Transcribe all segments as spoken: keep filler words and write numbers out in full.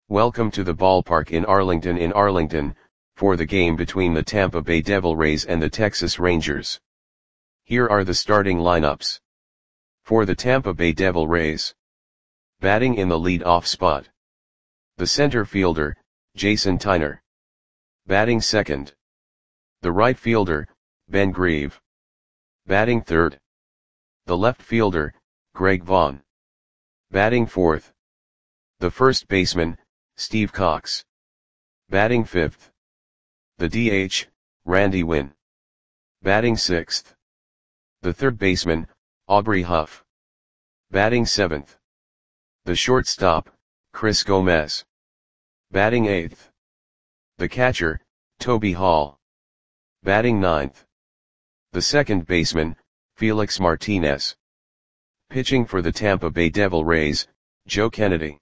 Welcome to the ballpark in Arlington in Arlington, for the game between the Tampa Bay Devil Rays and the Texas Rangers. Here are the starting lineups. For the Tampa Bay Devil Rays. Batting in the lead-off spot. The center fielder, Jason Tyner. Batting second. The right fielder, Ben Grieve. Batting third. The left fielder, Greg Vaughn. Batting fourth. The first baseman, Steve Cox. Batting fifth. The D H, Randy Winn. Batting sixth. The third baseman, Aubrey Huff. Batting seventh. The shortstop, Chris Gomez. Batting eighth. The catcher, Toby Hall. Batting ninth. The second baseman, Felix Martinez. Pitching for the Tampa Bay Devil Rays, Joe Kennedy.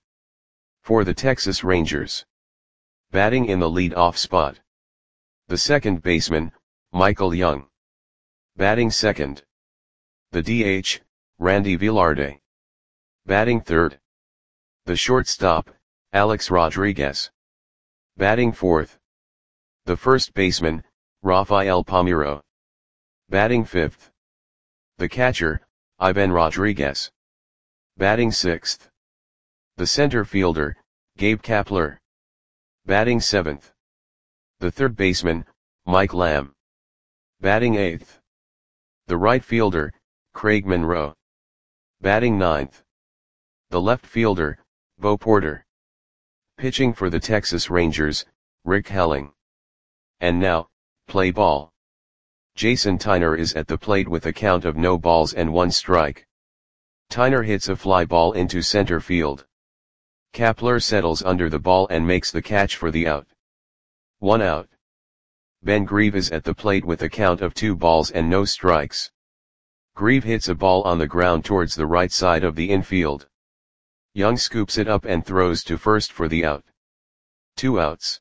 For the Texas Rangers. Batting in the lead-off spot. The second baseman, Michael Young. Batting second. The D H, Randy Velarde. Batting third. The shortstop, Alex Rodriguez. Batting fourth. The first baseman, Rafael Palmeiro. Batting fifth. The catcher, Ivan Rodriguez. Batting sixth. The center fielder, Gabe Kapler. Batting seventh. The third baseman, Mike Lamb. Batting eighth. The right fielder, Craig Monroe. Batting ninth. The left fielder, Bo Porter. Pitching for the Texas Rangers, Rick Helling. And now, play ball. Jason Tyner is at the plate with a count of no balls and one strike. Tyner hits a fly ball into center field. Kapler settles under the ball and makes the catch for the out. One out. Ben Grieve is at the plate with a count of two balls and no strikes. Grieve hits a ball on the ground towards the right side of the infield. Young scoops it up and throws to first for the out. Two outs.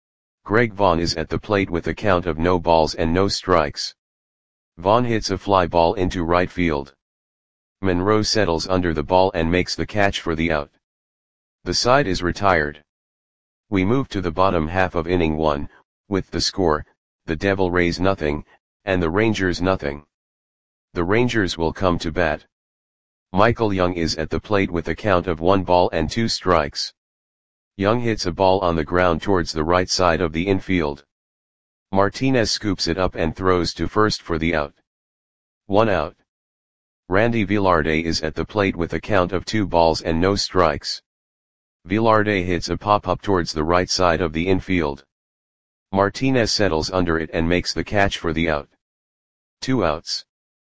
Greg Vaughn is at the plate with a count of no balls and no strikes. Vaughn hits a fly ball into right field. Monroe settles under the ball and makes the catch for the out. The side is retired. We move to the bottom half of inning one, with the score, the Devil Rays nothing, and the Rangers nothing. The Rangers will come to bat. Michael Young is at the plate with a count of one ball and two strikes. Young hits a ball on the ground towards the right side of the infield. Martinez scoops it up and throws to first for the out. One out. Randy Velarde is at the plate with a count of two balls and no strikes. Velarde hits a pop-up towards the right side of the infield. Martinez settles under it and makes the catch for the out. Two outs.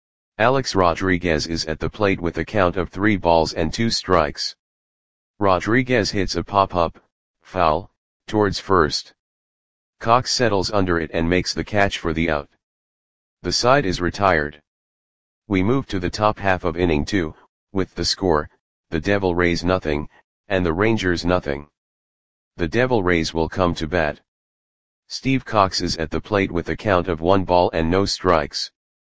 Alex Rodriguez is at the plate with a count of three balls and two strikes. Rodriguez hits a pop-up, foul, towards first. Cox settles under it and makes the catch for the out. The side is retired. We move to the top half of inning two, with the score, the Devil Rays nothing, and the Rangers nothing. The Devil Rays will come to bat. Steve Cox is at the plate with a count of one ball and no strikes.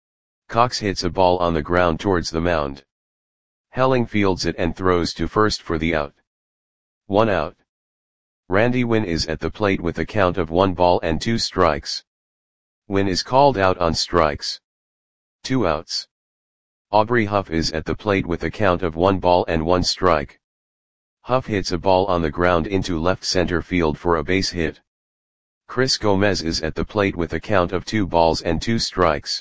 Cox hits a ball on the ground towards the mound. Helling fields it and throws to first for the out. One out. Randy Winn is at the plate with a count of one ball and two strikes. Winn is called out on strikes. Two outs. Aubrey Huff is at the plate with a count of one ball and one strike. Huff hits a ball on the ground into left center field for a base hit. Chris Gomez is at the plate with a count of two balls and two strikes.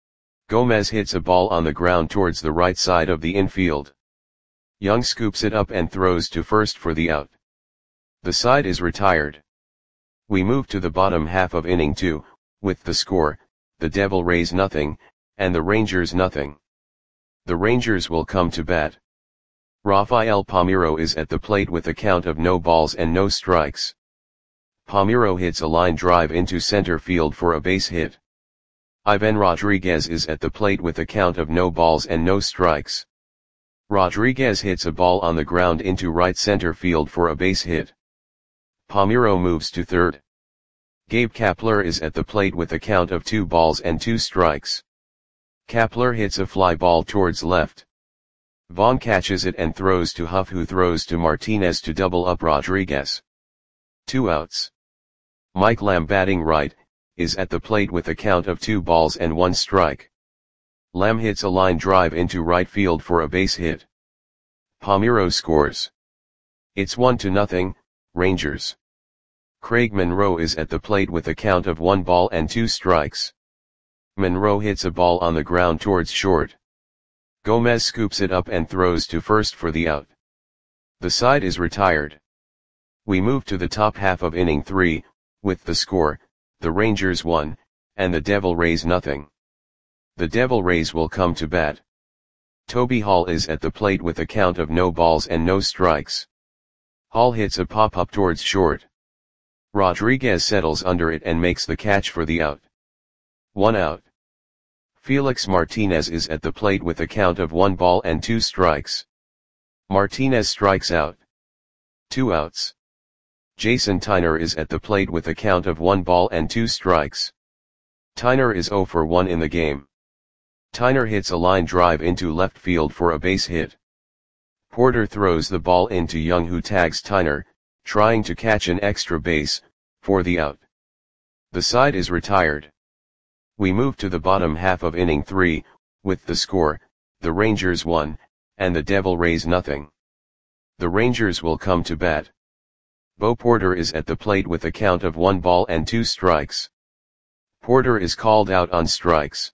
Gomez hits a ball on the ground towards the right side of the infield. Young scoops it up and throws to first for the out. The side is retired. We move to the bottom half of inning two, with the score, the Devil Rays nothing, and the Rangers nothing. The Rangers will come to bat. Rafael Palmeiro is at the plate with a count of no balls and no strikes. Palmeiro hits a line drive into center field for a base hit. Ivan Rodriguez is at the plate with a count of no balls and no strikes. Rodriguez hits a ball on the ground into right center field for a base hit. Palmeiro moves to third. Gabe Kapler is at the plate with a count of two balls and two strikes. Kapler hits a fly ball towards left. Vaughn catches it and throws to Huff, who throws to Martinez to double up Rodriguez. Two outs. Mike Lamb batting right, is at the plate with a count of two balls and one strike. Lamb hits a line drive into right field for a base hit. Palmeiro scores. It's one to nothing, Rangers. Craig Monroe is at the plate with a count of one ball and two strikes. Monroe hits a ball on the ground towards short. Gomez scoops it up and throws to first for the out. The side is retired. We move to the top half of inning three, with the score, the Rangers one, and the Devil Rays nothing. The Devil Rays will come to bat. Toby Hall is at the plate with a count of no balls and no strikes. Hall hits a pop-up towards short. Rodriguez settles under it and makes the catch for the out. One out. Felix Martinez is at the plate with a count of one ball and two strikes. Martinez strikes out. Two outs. Jason Tyner is at the plate with a count of one ball and two strikes. Tyner is oh for one in the game. Tyner hits a line drive into left field for a base hit. Porter throws the ball into Young, who tags Tyner, trying to catch an extra base, for the out. The side is retired. We move to the bottom half of inning three, with the score, the Rangers one, and the Devil Rays nothing. The Rangers will come to bat. Bo Porter is at the plate with a count of one ball and two strikes. Porter is called out on strikes.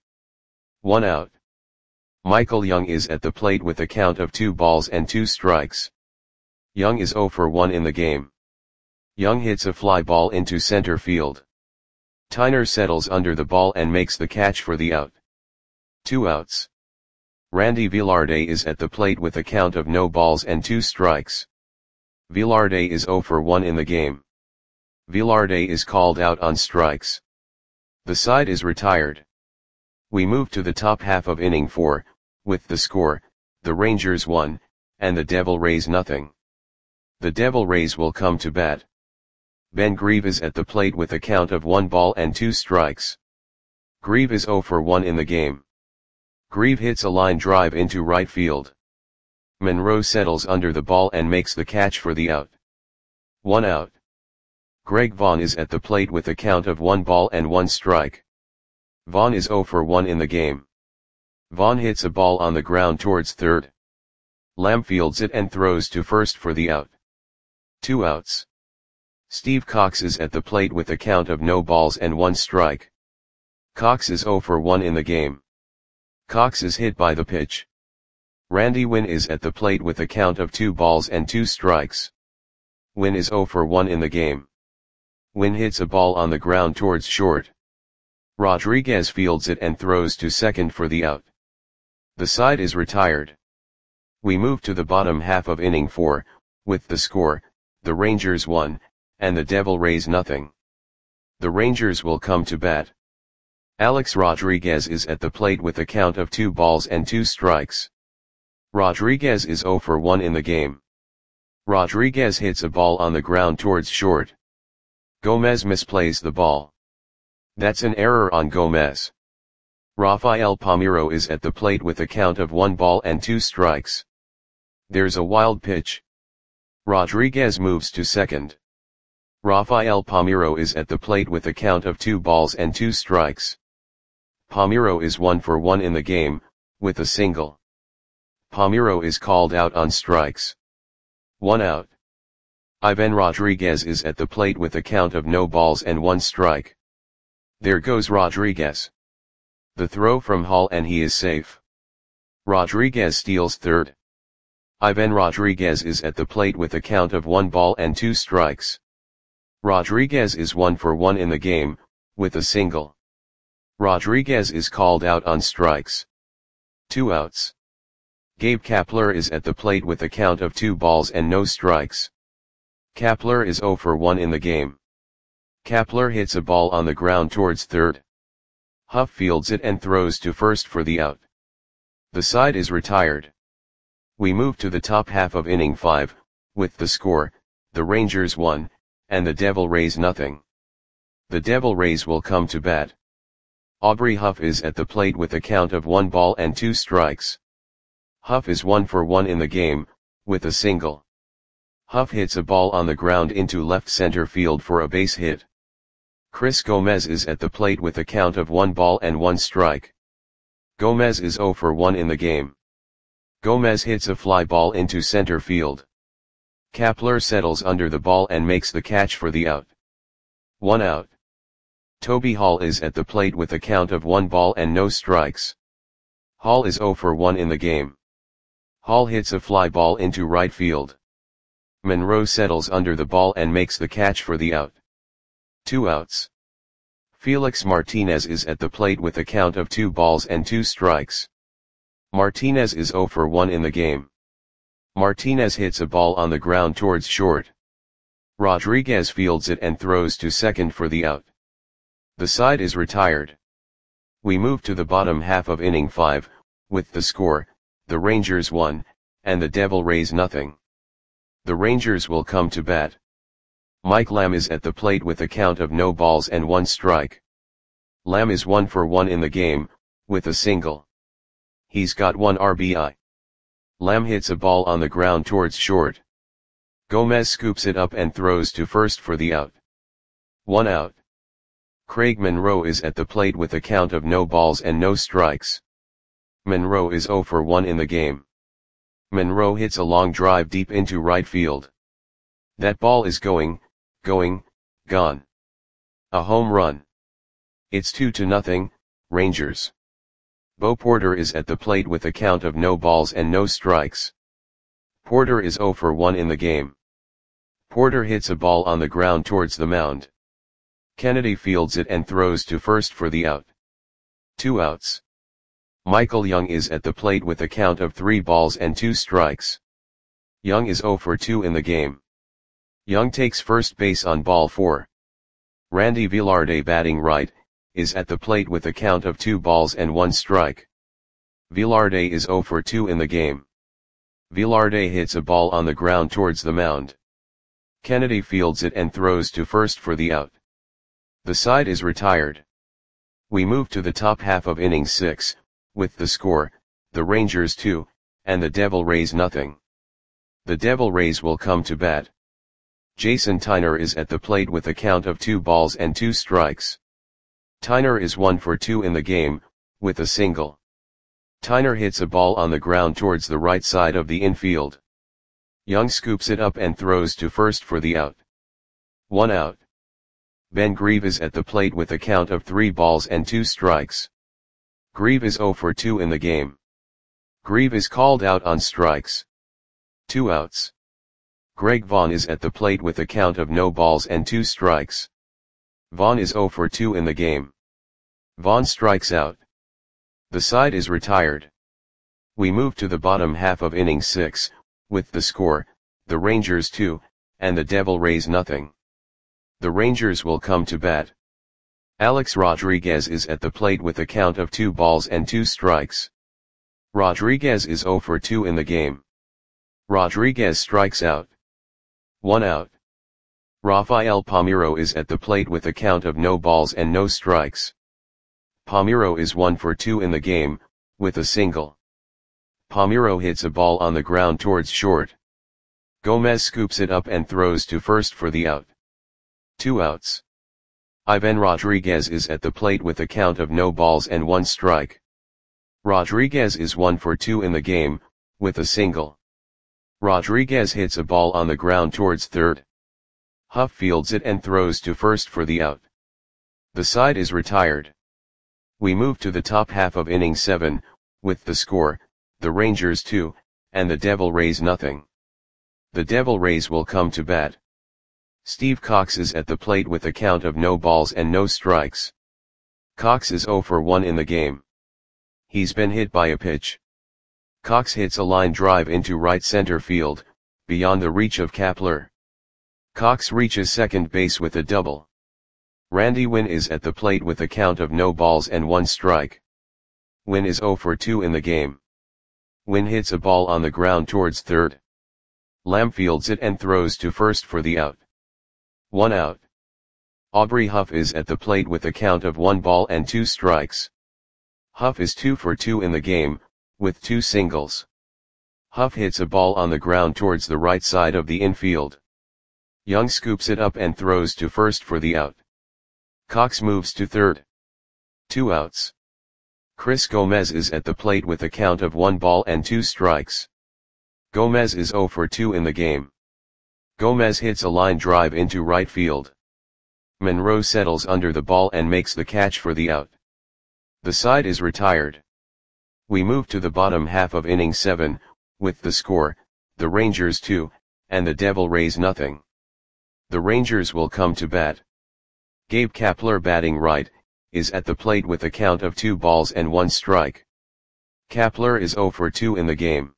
One out. Michael Young is at the plate with a count of two balls and two strikes. Young is oh for one in the game. Young hits a fly ball into center field. Tyner settles under the ball and makes the catch for the out. Two outs. Randy Velarde is at the plate with a count of no balls and two strikes. Velarde is oh for one in the game. Velarde is called out on strikes. The side is retired. We move to the top half of inning four, with the score, the Rangers one, and the Devil Rays nothing. The Devil Rays will come to bat. Ben Grieve is at the plate with a count of one ball and two strikes. Grieve is oh for one in the game. Grieve hits a line drive into right field. Monroe settles under the ball and makes the catch for the out. One out. Greg Vaughn is at the plate with a count of one ball and one strike. Vaughn is oh for one in the game. Vaughn hits a ball on the ground towards third. Lamb fields it and throws to first for the out. Two outs. Steve Cox is at the plate with a count of no balls and one strike. Cox is oh for one in the game. Cox is hit by the pitch. Randy Winn is at the plate with a count of two balls and two strikes. Winn is oh for one in the game. Winn hits a ball on the ground towards short. Rodriguez fields it and throws to second for the out. The side is retired. We move to the bottom half of inning four, with the score, the Rangers one, and the Devil Rays nothing. The Rangers will come to bat. Alex Rodriguez is at the plate with a count of two balls and two strikes. Rodriguez is oh for one in the game. Rodriguez hits a ball on the ground towards short. Gomez misplays the ball. That's an error on Gomez. Rafael Palmeiro is at the plate with a count of one ball and two strikes. There's a wild pitch. Rodriguez moves to second. Rafael Palmeiro is at the plate with a count of two balls and two strikes. Palmeiro is one for one in the game, with a single. Palmeiro is called out on strikes. One out. Ivan Rodriguez is at the plate with a count of no balls and one strike. There goes Rodriguez. The throw from Hall and he is safe. Rodriguez steals third. Ivan Rodriguez is at the plate with a count of one ball and two strikes. Rodriguez is one for one in the game, with a single. Rodriguez is called out on strikes. Two outs. Gabe Kapler is at the plate with a count of two balls and no strikes. Kapler is oh for one in the game. Kapler hits a ball on the ground towards third. Huff fields it and throws to first for the out. The side is retired. We move to the top half of inning five, with the score, the Rangers one, and the Devil Rays nothing. The Devil Rays will come to bat. Aubrey Huff is at the plate with a count of one ball and two strikes. Huff is one for one in the game, with a single. Huff hits a ball on the ground into left center field for a base hit. Chris Gomez is at the plate with a count of one ball and one strike. Gomez is zero for one in the game. Gomez hits a fly ball into center field. Kapler settles under the ball and makes the catch for the out. One out. Toby Hall is at the plate with a count of one ball and no strikes. Hall is zero for one in the game. Hall hits a fly ball into right field. Monroe settles under the ball and makes the catch for the out. Two outs. Felix Martinez is at the plate with a count of two balls and two strikes. Martinez is zero for one in the game. Martinez hits a ball on the ground towards short. Rodriguez fields it and throws to second for the out. The side is retired. We move to the bottom half of inning five, with the score, the Rangers one, and the Devil Rays nothing. The Rangers will come to bat. Mike Lamb is at the plate with a count of no balls and one strike. Lamb is one for one in the game, with a single. He's got one R B I. Lamb hits a ball on the ground towards short. Gomez scoops it up and throws to first for the out. One out. Craig Monroe is at the plate with a count of no balls and no strikes. Monroe is zero for one in the game. Monroe hits a long drive deep into right field. That ball is going, going, gone. A home run. It's two to nothing, Rangers. Bo Porter is at the plate with a count of no balls and no strikes. Porter is zero for one in the game. Porter hits a ball on the ground towards the mound. Kennedy fields it and throws to first for the out. Two outs. Michael Young is at the plate with a count of three balls and two strikes. Young is zero for two in the game. Young takes first base on ball four. Randy Velarde, batting right, is at the plate with a count of two balls and one strike. Velarde is zero for two in the game. Velarde hits a ball on the ground towards the mound. Kennedy fields it and throws to first for the out. The side is retired. We move to the top half of inning six, with the score, the Rangers two, and the Devil Rays nothing. The Devil Rays will come to bat. Jason Tyner is at the plate with a count of two balls and two strikes. Tyner is one for two in the game, with a single. Tyner hits a ball on the ground towards the right side of the infield. Young scoops it up and throws to first for the out. One out. Ben Grieve is at the plate with a count of three balls and two strikes. Grieve is zero for two in the game. Grieve is called out on strikes. Two outs. Greg Vaughn is at the plate with a count of no balls and two strikes. Vaughn is zero for two in the game. Vaughn strikes out. The side is retired. We move to the bottom half of inning six, with the score, the Rangers two, and the Devil Rays nothing. The Rangers will come to bat. Alex Rodriguez is at the plate with a count of two balls and two strikes. Rodriguez is zero for two in the game. Rodriguez strikes out. One out. Rafael Palmeiro is at the plate with a count of no balls and no strikes. Palmeiro is one for two in the game, with a single. Palmeiro hits a ball on the ground towards short. Gomez scoops it up and throws to first for the out. Two outs. Ivan Rodriguez is at the plate with a count of no balls and one strike. Rodriguez is one for two in the game, with a single. Rodriguez hits a ball on the ground towards third. Huff fields it and throws to first for the out. The side is retired. We move to the top half of inning seven, with the score, the Rangers two, and the Devil Rays nothing. The Devil Rays will come to bat. Steve Cox is at the plate with a count of no balls and no strikes. Cox is zero for one in the game. He's been hit by a pitch. Cox hits a line drive into right center field, beyond the reach of Kapler. Cox reaches second base with a double. Randy Winn is at the plate with a count of no balls and one strike. Winn is zero for two in the game. Winn hits a ball on the ground towards third. Lamb fields it and throws to first for the out. One out. Aubrey Huff is at the plate with a count of one ball and two strikes. Huff is two for two in the game, with two singles. Huff hits a ball on the ground towards the right side of the infield. Young scoops it up and throws to first for the out. Cox moves to third. Two outs. Chris Gomez is at the plate with a count of one ball and two strikes. Gomez is oh for two in the game. Gomez hits a line drive into right field. Monroe settles under the ball and makes the catch for the out. The side is retired. We move to the bottom half of inning seven, with the score, the Rangers two, and the Devil Rays nothing. The Rangers will come to bat. Gabe Kapler, batting right, is at the plate with a count of two balls and one strike. Kapler is oh for two in the game.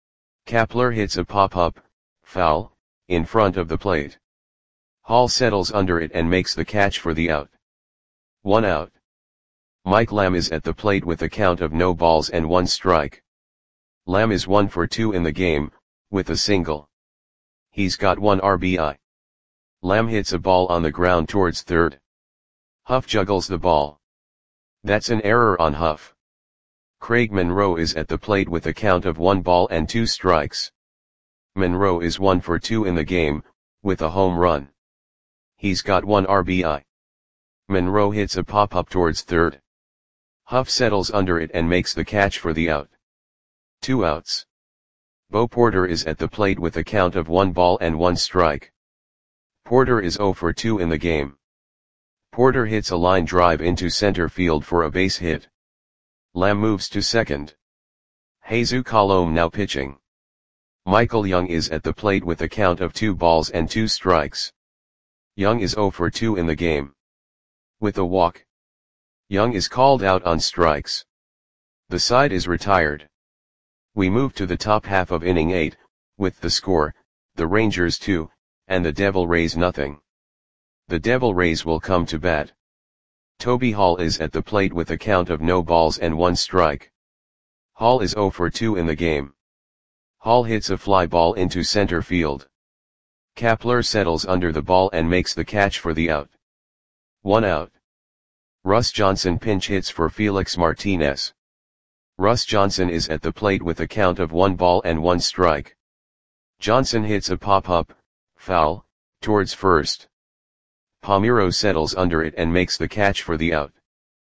Kapler hits a pop-up, foul, in front of the plate. Hall settles under it and makes the catch for the out. One out. Mike Lamb is at the plate with a count of no balls and one strike. Lamb is one for two in the game, with a single. He's got one R B I. Lamb hits a ball on the ground towards third. Huff juggles the ball. That's an error on Huff. Craig Monroe is at the plate with a count of one ball and two strikes. Monroe is one for two in the game, with a home run. He's got one R B I. Monroe hits a pop-up towards third. Huff settles under it and makes the catch for the out. Two outs. Bo Porter is at the plate with a count of one ball and one strike. Porter is oh for two in the game. Porter hits a line drive into center field for a base hit. Lamb moves to second. Jesus Colomé now pitching. Michael Young is at the plate with a count of two balls and two strikes. Young is oh for two in the game. With a walk, Young is called out on strikes. The side is retired. We move to the top half of inning eight, with the score, the Rangers two, and the Devil Rays nothing. The Devil Rays will come to bat. Toby Hall is at the plate with a count of no balls and one strike. Hall is oh for two in the game. Hall hits a fly ball into center field. Kapler settles under the ball and makes the catch for the out. One out. Russ Johnson pinch hits for Felix Martinez. Russ Johnson is at the plate with a count of one ball and one strike. Johnson hits a pop-up, foul, towards first. Palmeiro settles under it and makes the catch for the out.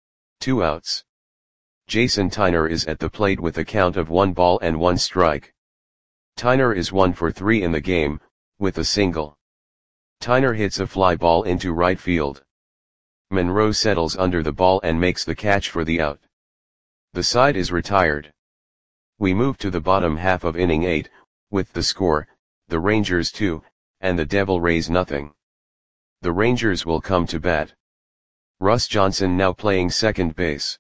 Two outs. Jason Tyner is at the plate with a count of one ball and one strike. Tyner is one for three in the game, with a single. Tyner hits a fly ball into right field. Monroe settles under the ball and makes the catch for the out. The side is retired. We move to the bottom half of inning eight, with the score, the Rangers two, and the Devil Rays nothing. The Rangers will come to bat. Russ Johnson now playing second base.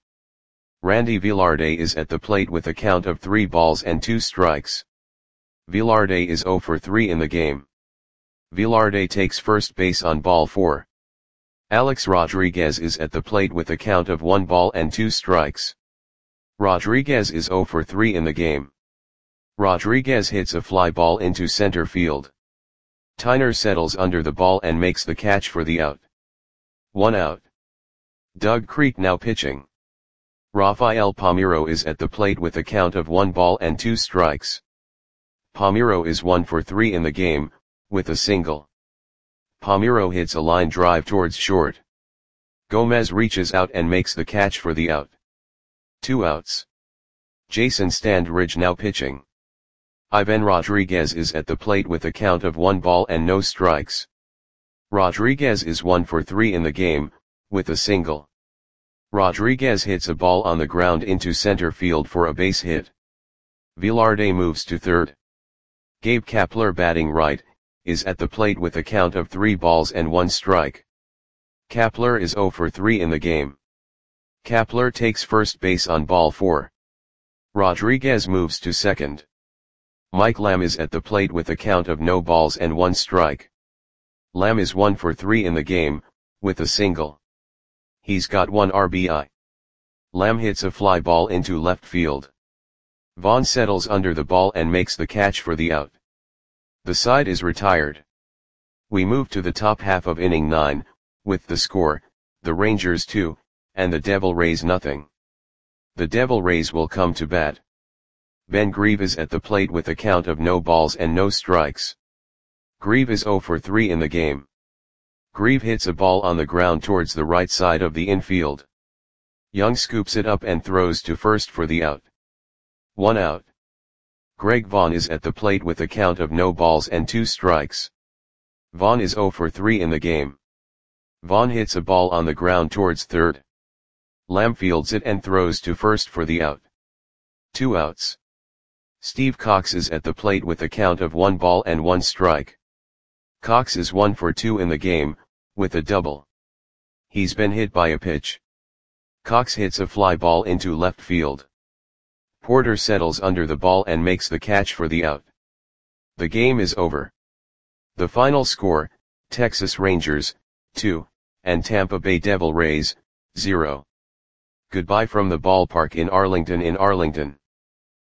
Randy Velarde is at the plate with a count of three balls and two strikes. Velarde is oh for three in the game. Velarde takes first base on ball four. Alex Rodriguez is at the plate with a count of one ball and two strikes. Rodriguez is oh for three in the game. Rodriguez hits a fly ball into center field. Tyner settles under the ball and makes the catch for the out. One out. Doug Creek now pitching. Rafael Palmeiro is at the plate with a count of one ball and two strikes. Palmeiro is one for three in the game, with a single. Palmeiro hits a line drive towards short. Gomez reaches out and makes the catch for the out. Two outs. Jason Standridge now pitching. Ivan Rodriguez is at the plate with a count of one ball and no strikes. Rodriguez is one for three in the game, with a single. Rodriguez hits a ball on the ground into center field for a base hit. Velarde moves to third. Gabe Kapler, batting right, is at the plate with a count of three balls and one strike. Kapler is oh for three in the game. Kapler takes first base on ball four. Rodriguez moves to second. Mike Lamb is at the plate with a count of no balls and one strike. Lamb is one for three in the game, with a single. He's got one R B I. Lamb hits a fly ball into left field. Vaughn settles under the ball and makes the catch for the out. The side is retired. We move to the top half of inning nine, with the score, the Rangers two, and the Devil Rays nothing. The Devil Rays will come to bat. Ben Grieve is at the plate with a count of no balls and no strikes. Grieve is zero for three in the game. Grieve hits a ball on the ground towards the right side of the infield. Young scoops it up and throws to first for the out. One out. Greg Vaughn is at the plate with a count of no balls and two strikes. Vaughn is zero for three in the game. Vaughn hits a ball on the ground towards third. Lamb fields it and throws to first for the out. Two outs. Steve Cox is at the plate with a count of one ball and one strike. Cox is one for two in the game, with a double. He's been hit by a pitch. Cox hits a fly ball into left field. Porter settles under the ball and makes the catch for the out. The game is over. The final score, Texas Rangers, two, and Tampa Bay Devil Rays, zero. Goodbye from the ballpark in Arlington in Arlington.